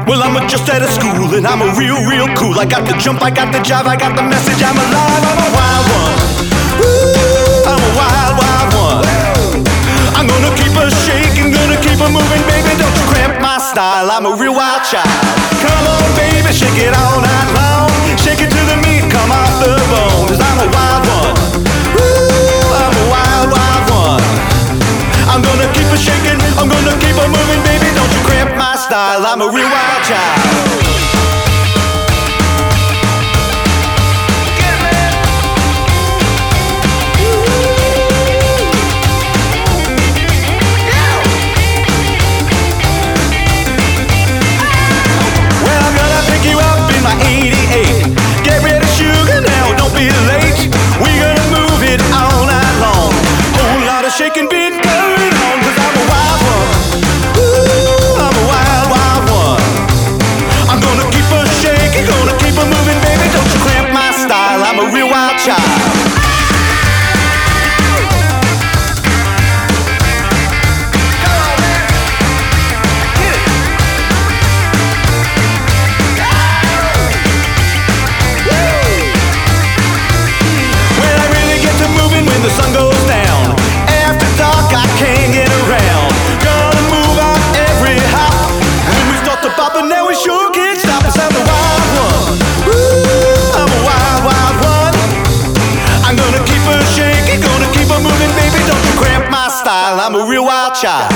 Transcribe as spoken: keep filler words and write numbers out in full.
Well, I'm just out of school and I'm a real, real cool. I got the jump, I got the jive, I got the message. I'm alive, I'm a wild one. Ooh, I'm a wild, wild one. I'm gonna keep her shaking, gonna keep her moving, baby. Don't you cramp my style, I'm a real wild child. Come on, baby, shake it all night long. Shake it to the meat, come off the bone. 'Cause I'm a wild one. Ooh, I'm a wild, wild one. I'm gonna keep her shaking, I'm gonna keep her moving, baby. Don't you cramp my style, I'm a real wild child. Shaking beat going on, 'cause I'm a wild one. Ooh, I'm a wild, wild one. I'm gonna keep her shaking, gonna keep her moving, baby. Don't you cramp my style, I'm a real wild child. The sun goes down. After dark, I can't get around. Gonna move out every hop. When we start to bop, and now we sure can't stop us. I'm a wild one. Ooh, I'm a wild, wild one. I'm gonna keep her shaking, gonna keep her moving, baby. Don't you cramp my style. I'm a real wild child.